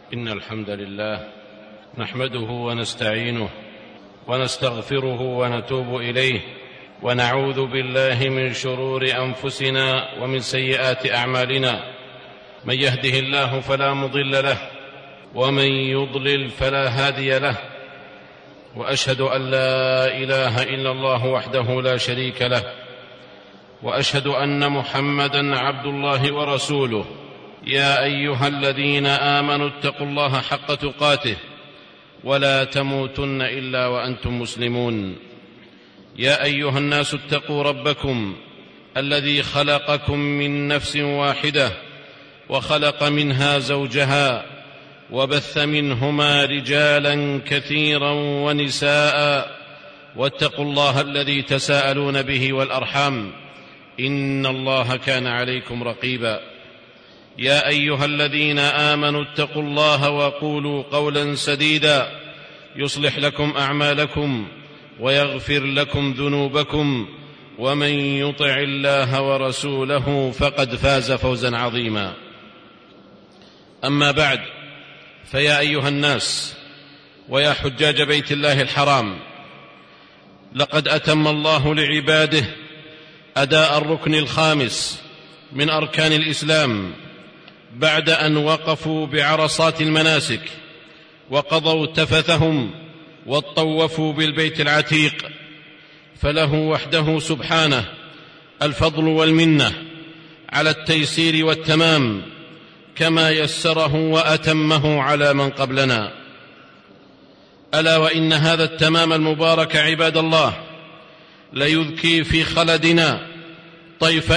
إن الحمد لله نحمده ونستعينه ونستغفره ونتوب إليه، ونعوذ بالله من شرور أنفسنا ومن سيئات أعمالنا. من يهده الله فلا مضل له، ومن يضلل فلا هادي له، وأشهد أن لا إله إلا الله وحده لا شريك له، وأشهد أن محمدًا عبد الله ورسوله. يا أيها الذين آمنوا اتقوا الله حق تقاته ولا تموتن إلا وأنتم مسلمون. يا أيها الناس اتقوا ربكم الذي خلقكم من نفس واحدة، وخلق منها زوجها، وبث منهما رجالا كثيرا ونساء، واتقوا الله الذي تساءلون به والأرحام، إن الله كان عليكم رقيبا. يا أيها الذين آمنوا اتقوا الله وقولوا قولا سديدا يصلح لكم أعمالكم ويغفر لكم ذنوبكم، ومن يطع الله ورسوله فقد فاز فوزا عظيما. أما بعد، فيا أيها الناس ويا حجاج بيت الله الحرام، لقد أتم الله لعباده أداء الركن الخامس من أركان الإسلام بعد أن وقفوا بعرصات المناسك وقضوا تفثهم وطوفوا بالبيت العتيق، فله وحده سبحانه الفضل والمنة على التيسير والتمام، كما يسره وأتمه على من قبلنا. ألا وإن هذا التمام المبارك عباد الله ليذكي في خلدنا طيف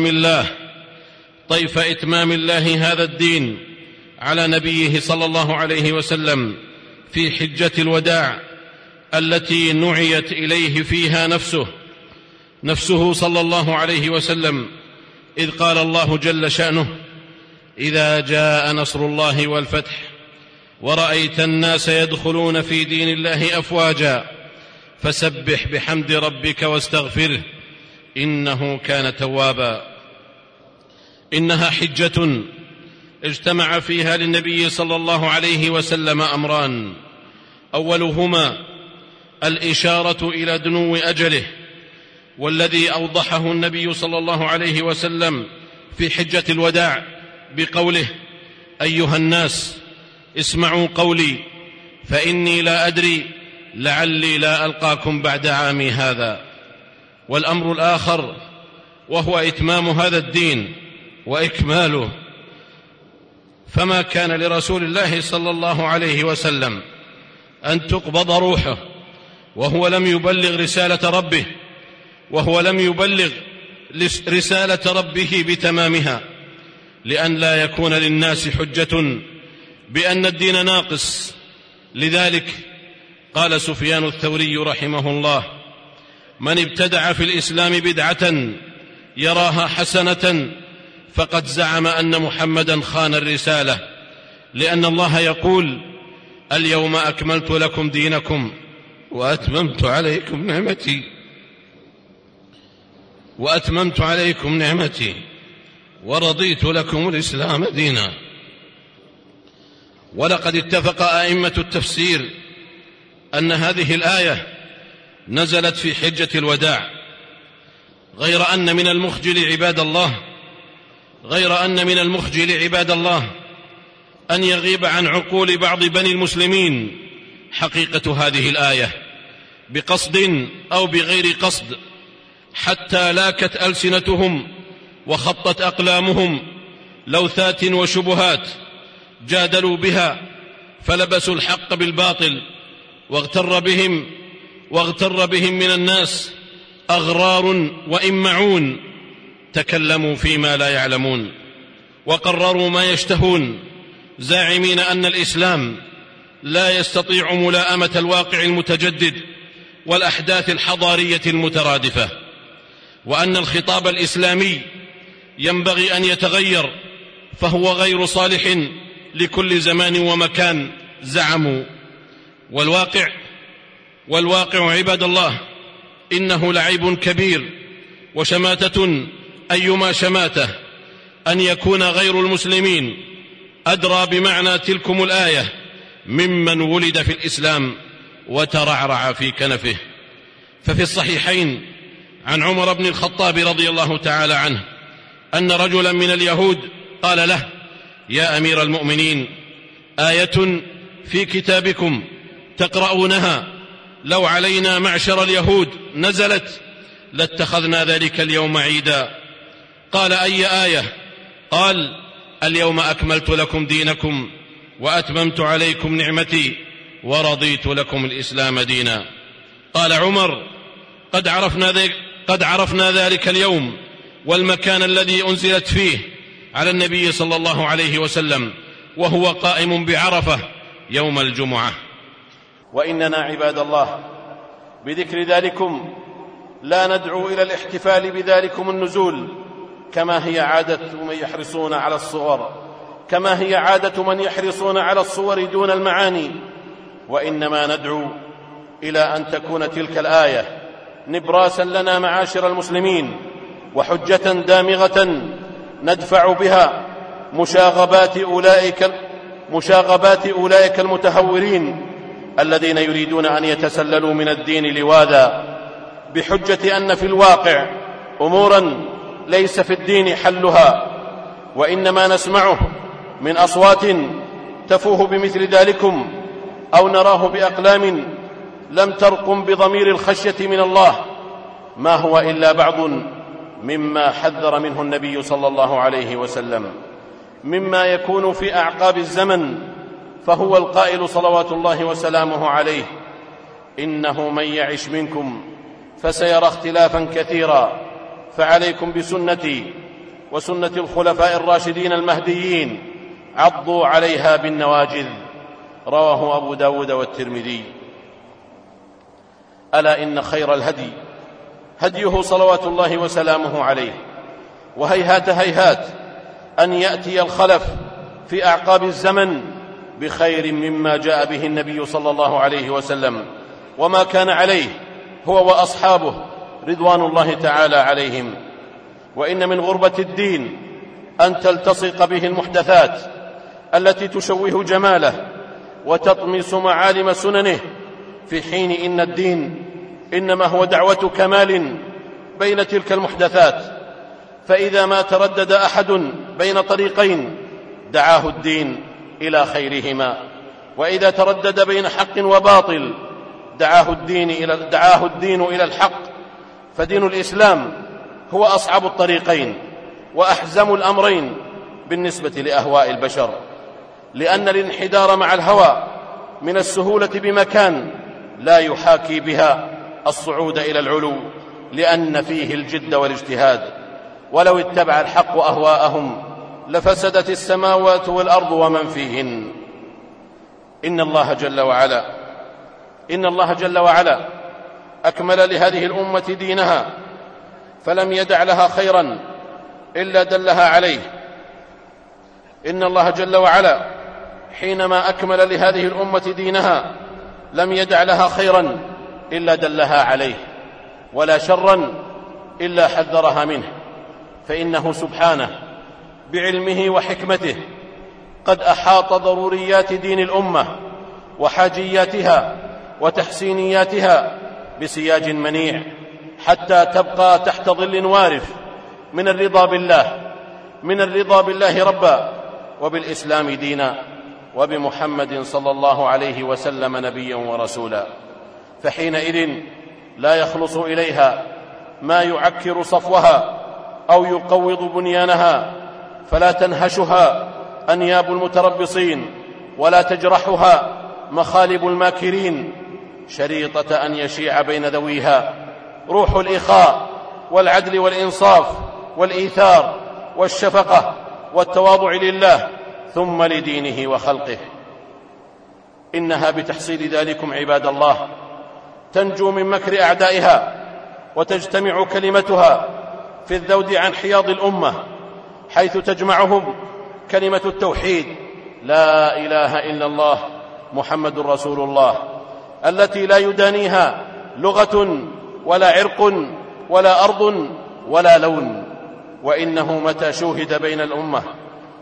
إتمام الله هذا الدين على نبيه صلى الله عليه وسلم في حجة الوداع التي نعيت إليه فيها نفسه صلى الله عليه وسلم، إذ قال الله جل شأنه: إذا جاء نصر الله والفتح ورأيت الناس يدخلون في دين الله أفواجا فسبح بحمد ربك واستغفره إنه كان توابا. إنها حجة اجتمع فيها للنبي صلى الله عليه وسلم أمران: أولهما الإشارة إلى دنو أجله، والذي أوضحه النبي صلى الله عليه وسلم في حجة الوداع بقوله: أيها الناس اسمعوا قولي فإني لا أدري لعلي لا ألقاكم بعد عامي هذا. والأمر الآخر وهو إتمام هذا الدين وإكماله، فما كان لرسول الله صلى الله عليه وسلم أن تقبض روحه وهو لم يبلغ رسالة ربه بتمامها، لأن لا يكون للناس حجة بأن الدين ناقص. لذلك قال سفيان الثوري رحمه الله: من ابتدع في الإسلام بدعة يراها حسنة فقد زعم أن محمدا خان الرسالة، لأن الله يقول: اليوم أكملت لكم دينكم وأتممت عليكم نعمتي ورضيت لكم الإسلام دينا. ولقد اتفق أئمة التفسير أن هذه الآية نزلت في حجة الوداع، غير أن من المخجل عباد الله أن يغيب عن عقول بعض بني المسلمين حقيقة هذه الآية بقصد أو بغير قصد، حتى لاكت ألسنتهم وخطت أقلامهم لوثات وشبهات جادلوا بها، فلبسوا الحق بالباطل، واغتر بهم من الناس أغرار وإمعون، تكلموا فيما لا يعلمون وقرروا ما يشتهون، زاعمين أن الإسلام لا يستطيع ملاءمة الواقع المتجدد والأحداث الحضارية المترادفة، وأن الخطاب الإسلامي ينبغي أن يتغير، فهو غير صالح لكل زمان ومكان زعموا. والواقع عباد الله إنه لعيب كبير وشماتة أيما شماتة أن يكون غير المسلمين أدرى بمعنى تلكم الآية ممن ولد في الإسلام وترعرع في كنفه. ففي الصحيحين عن عمر بن الخطاب رضي الله تعالى عنه أن رجلا من اليهود قال له: يا أمير المؤمنين، آية في كتابكم تقرؤونها لو علينا معشر اليهود نزلت لاتخذنا ذلك اليوم عيدا. قال: أي آية؟ قال: اليوم أكملت لكم دينكم وأتممت عليكم نعمتي ورضيت لكم الإسلام دينا. قال عمر: قد عرفنا ذلك اليوم والمكان الذي أنزلت فيه على النبي صلى الله عليه وسلم وهو قائم بعرفة يوم الجمعة. وإننا عباد الله بذكر ذلكم لا ندعو إلى الاحتفال بذلكم النزول كما هي عادة من يحرصون على الصور دون المعاني، وإنما ندعو إلى أن تكون تلك الآية نبراسا لنا معاشر المسلمين وحجة دامغة ندفع بها مشاغبات أولئك المتهورين الذين يريدون أن يتسللوا من الدين لواذا بحجة أن في الواقع أمورا ليس في الدين حلها، وإنما نسمعه من أصوات تفوه بمثل ذلكم أو نراه بأقلام لم ترقم بضمير الخشية من الله، ما هو إلا بعض مما حذر منه النبي صلى الله عليه وسلم مما يكون في أعقاب الزمن. فهو القائل صلوات الله وسلامه عليه: إنه من يعش منكم فسيرى اختلافا كثيرا، فعليكم بسنتي وسنة الخلفاء الراشدين المهديين، عضوا عليها بالنواجذ. رواه أبو داود والترمذي. ألا إن خير الهدي هديه صلوات الله وسلامه عليه، وهيهات هيهات أن يأتي الخلف في أعقاب الزمن بخير مما جاء به النبي صلى الله عليه وسلم وما كان عليه هو وأصحابه رضوان الله تعالى عليهم. وإن من غربة الدين أن تلتصق به المحدثات التي تشوه جماله وتطمس معالم سننه، في حين إن الدين إنما هو دعوة كمال بين تلك المحدثات. فإذا ما تردد أحد بين طريقين دعاه الدين إلى خيرهما، وإذا تردد بين حق وباطل دعاه الدين إلى الحق. فدين الإسلام هو أصعب الطريقين وأحزم الأمرين بالنسبة لأهواء البشر، لأن الانحدار مع الهوى من السهولة بمكان لا يحاكي بها الصعود إلى العلو، لأن فيه الجد والاجتهاد. ولو اتبع الحق أهواءهم لفسدت السماوات والأرض ومن فيهن. إن الله جل وعلا أكمل لهذه الأمة دينها، فلم يدع لها خيرا إلا دلها عليه. إن الله جل وعلا حينما أكمل لهذه الأمة دينها لم يدع لها خيرا إلا دلها عليه، ولا شرا إلا حذرها منه، فإنه سبحانه بعلمه وحكمته قد أحاط ضروريات دين الأمة وحاجياتها وتحسينياتها بسياج منيع حتى تبقى تحت ظل وارف من الرضا بالله ربا، وبالإسلام دينا، وبمحمد صلى الله عليه وسلم نبيا ورسولا. فحينئذ لا يخلص إليها ما يعكر صفوها أو يقوض بنيانها، فلا تنهشها أنياب المتربصين ولا تجرحها مخالب الماكرين، شريطة أن يشيع بين ذويها روح الإخاء والعدل والإنصاف والإيثار والشفقة والتواضع لله ثم لدينه وخلقه. إنها بتحصيل ذلكم عباد الله تنجو من مكر أعدائها، وتجتمع كلمتها في الذود عن حياض الأمة، حيث تجمعهم كلمة التوحيد: لا إله إلا الله محمد رسول الله، التي لا يدانيها لغة ولا عرق ولا أرض ولا لون. وإنه متى شوهد بين الأمة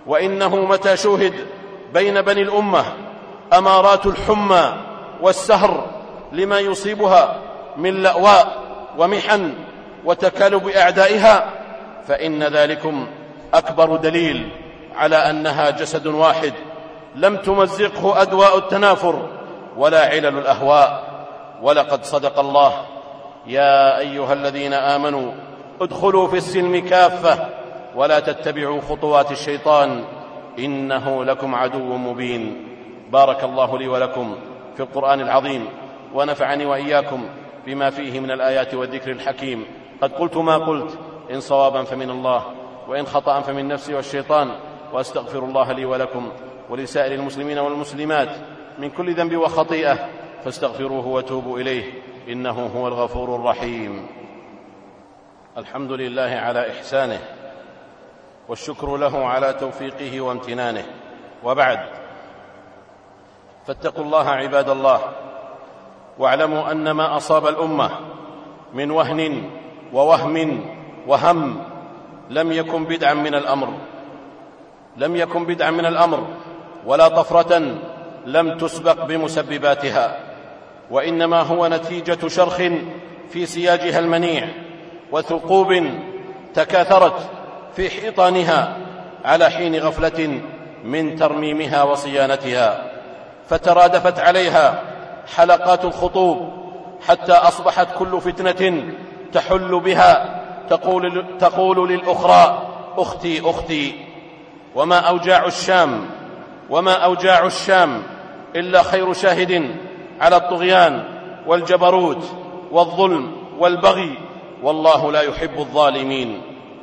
وإنه متى شوهد بين بني الأمة أمارات الحمى والسهر لما يصيبها من لأواء ومحن وتكالب أعدائها، فإن ذلكم أكبر دليل على أنها جسد واحد لم تمزقه أدواء التنافر ولا علل الأهواء. ولقد صدق الله: يا أيها الذين آمنوا ادخلوا في السلم كافة ولا تتبعوا خطوات الشيطان إنه لكم عدو مبين. بارك الله لي ولكم في القرآن العظيم، ونفعني وإياكم بما فيه من الآيات والذكر الحكيم. قد قلت ما قلت، إن صوابا فمن الله وإن خطأ فمن نفسي والشيطان، وأستغفر الله لي ولكم ولسائر المسلمين والمسلمات من كل ذنب وخطيئة، فاستغفروه وتوبوا إليه إنه هو الغفور الرحيم. الحمد لله على إحسانه، والشكر له على توفيقه وامتنانه، وبعد، فاتقوا الله عباد الله، واعلموا أن ما أصاب الأمة من وهن ووهم وهم لم يكن بدعا من الأمر ولا طفرة لم تسبق بمسبباتها، وإنما هو نتيجة شرخ في سياجها المنيع وثقوب تكاثرت في حيطانها على حين غفلة من ترميمها وصيانتها، فترادفت عليها حلقات الخطوب حتى أصبحت كل فتنة تحل بها تقول للأخرى: أختي أختي. وما أوجاع الشام إلا خير شاهد على الطغيان والجبروت والظلم والبغي، والله لا يحب الظالمين.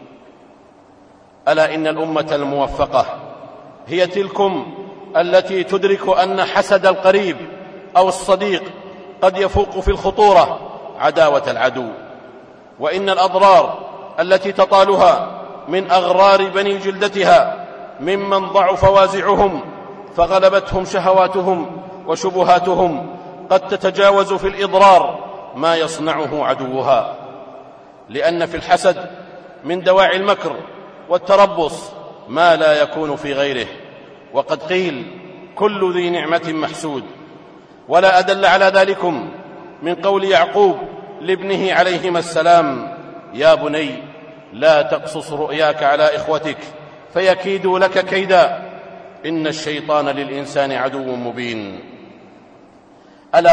ألا إن الأمة الموفقة هي تلكم التي تدرك أن حسد القريب أو الصديق قد يفوق في الخطورة عداوة العدو، وإن الأضرار التي تطالها من أغرار بني جلدتها ممن ضعف وازعهم فغلبتهم شهواتهم وشبهاتهم قد تتجاوز في الإضرار ما يصنعه عدوها، لأن في الحسد من دواعي المكر والتربص ما لا يكون في غيره. وقد قيل: كل ذي نعمة محسود. ولا أدل على ذلكم من قول يعقوب لابنه عليهما السلام: يا بني لا تقصص رؤياك على إخوتك فيكيدوا لك كيدا إن الشيطان للإنسان عدو مبين. ألا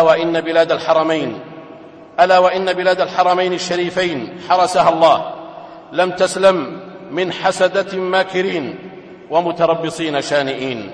وإن بلاد الحرمين الشريفين حرسها الله لم تسلم من حسدة ماكرين ومتربصين شانئين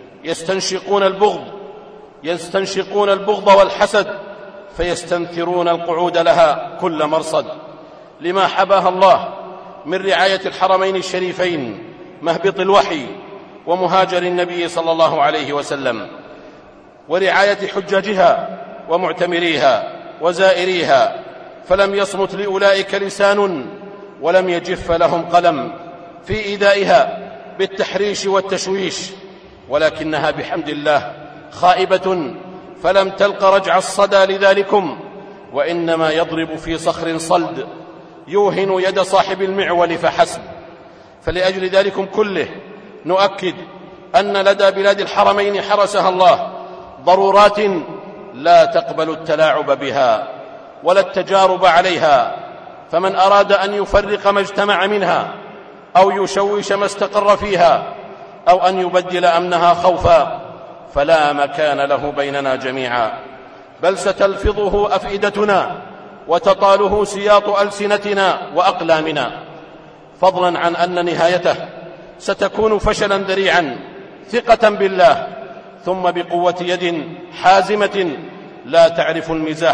يستنشقون البغض والحسد، فيستنثرون القعود لها كل مرصد، لما حباها الله من رعاية الحرمين الشريفين مهبط الوحي ومهاجر النبي صلى الله عليه وسلم، ورعاية حجاجها ومعتمريها وزائريها، فلم يصمت لأولئك لسان ولم يجف لهم قلم في إيذائها بالتحريش والتشويش، ولكنها بحمد الله خائبة فلم تلق رجع الصدى لذلكم، وإنما يضرب في صخر صلد يوهن يد صاحب المعول فحسب. فلأجل ذلكم كله نؤكد أن لدى بلاد الحرمين حرسها الله ضرورات لا تقبل التلاعب بها ولا التجارب عليها، فمن أراد أن يفرق ما اجتمع منها أو يشوش ما استقر فيها أو أن يبدل أمنها خوفا فلا مكان له بيننا جميعا، بل ستلفظه أفئدتنا وتطاله سياط ألسنتنا وأقلامنا، فضلا عن أن نهايته ستكون فشلا ذريعا، ثقة بالله ثم بقوة يد حازمة لا تعرف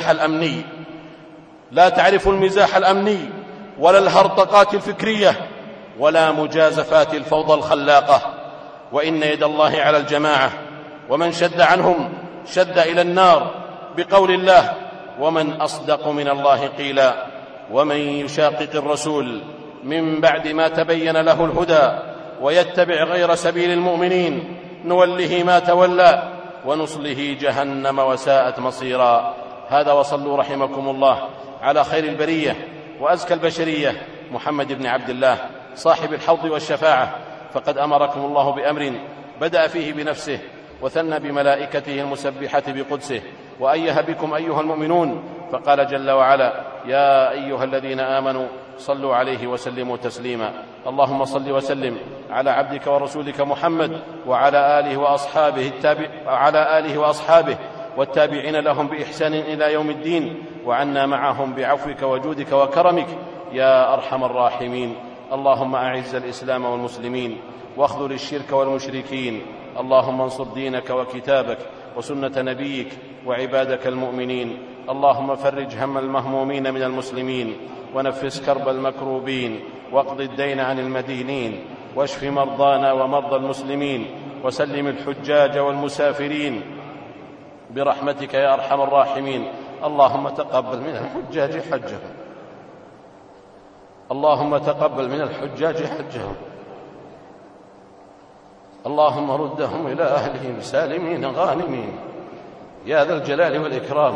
المزاح الأمني ولا الهرطقات الفكرية ولا مجازفات الفوضى الخلاقة. وإن يد الله على الجماعة، ومن شد عنهم شد إلى النار، بقول الله: ومن أصدق من الله قيلا ومن يشاقق الرسول من بعد ما تبين له الهدى ويتبع غير سبيل المؤمنين نوله ما تولى ونصله جهنم وساءت مصيرا. هذا، وصلوا رحمكم الله على خير البرية وأزكى البشرية محمد بن عبد الله صاحب الحوض والشفاعة، فقد أمركم الله بأمر بدأ فيه بنفسه وثنى بملائكته المسبحة بقدسه، وأيه بكم أيها المؤمنون، فقال جل وعلا: يا أيها الذين آمنوا صلوا عليه وسلموا تسليما. اللهم صل وسلم على عبدك ورسولك محمد وعلى آله وأصحابه والتابعين لهم بإحسان إلى يوم الدين، وعنا معهم بعفوك وجودك وكرمك يا أرحم الراحمين. اللهم أعز الإسلام والمسلمين واخذل الشرك والمشركين. اللهم انصر دينك وكتابك وسنة نبيك وعبادك المؤمنين. اللهم فرج هم المهمومين من المسلمين، ونفس كرب المكروبين، واقض الدين عن المدينين، واشف مرضانا ومرضى المسلمين، وسلم الحجاج والمسافرين برحمتك يا أرحم الراحمين. اللهم تقبل من الحجاج حجهم، اللهم تقبل من الحجاج حجهم، اللهم ردهم إلى أهلهم سالمين غانمين يا ذا الجلال والإكرام.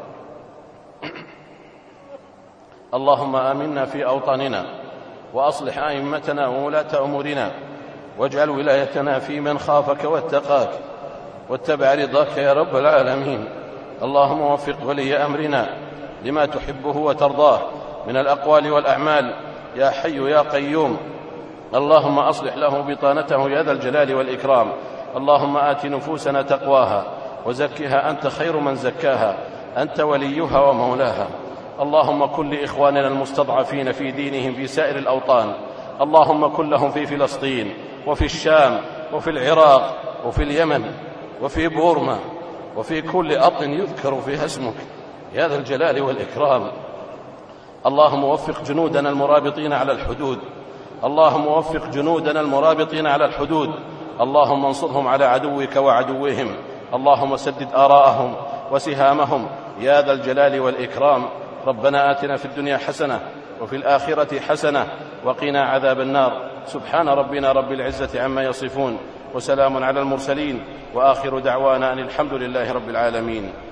اللهم آمنا في أوطاننا، وأصلح أئمتنا وولاة أمورنا، واجعل ولايتنا في من خافك واتقاك واتبع رضاك يا رب العالمين. اللهم وفق ولي أمرنا لما تحبه وترضاه من الأقوال والأعمال يا حي يا قيوم. اللهم أصلح له بطانته يا ذا الجلال والإكرام. اللهم آت نفوسنا تقواها وزكها أنت خير من زكاها، أنت وليها ومولاها. اللهم كن لإخواننا المستضعفين في دينهم في سائر الأوطان، اللهم كن لهم في فلسطين وفي الشام وفي العراق وفي اليمن وفي بورما وفي كل أرض يذكر فيها اسمك يا ذا الجلال والإكرام. اللهم وفق جنودنا المرابطين على الحدود، اللهم وفق جنودنا المرابطين على الحدود. اللهم انصرهم على عدوك وعدوهم. اللهم سدد آراءهم وسهامهم يا ذا الجلال والإكرام. ربنا آتنا في الدنيا حسنة وفي الآخرة حسنة وقنا عذاب النار. سبحان ربنا رب العزة عما يصفون، وسلام على المرسلين، وآخر دعوانا أن الحمد لله رب العالمين.